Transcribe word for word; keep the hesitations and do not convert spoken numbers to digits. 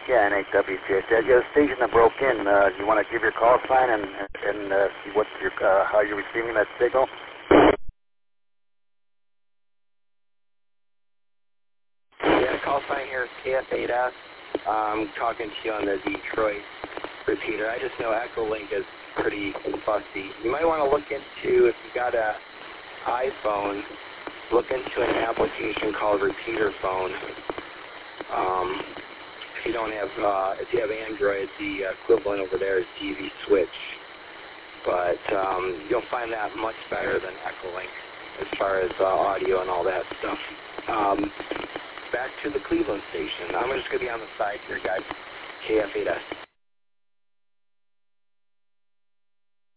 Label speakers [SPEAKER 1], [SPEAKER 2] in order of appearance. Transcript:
[SPEAKER 1] Yeah, N eight W J. You have a station that broke in. Uh, you want to give your call sign and and uh, see what your uh, how you're receiving that signal?
[SPEAKER 2] Yeah, call sign here is K F eight S. I'm talking to you on the Detroit repeater. I just know Echolink is pretty fussy. You might want to look into, if you got a iPhone, look into an application called Repeater Phone. Um, if you don't have, uh, if you have Android, the equivalent over there is T V Switch. But um, you'll find that much better than Echolink as far as uh, audio and all that stuff. Um, back to the Cleveland station. I'm just going to be on the side here, guys. K F eight S.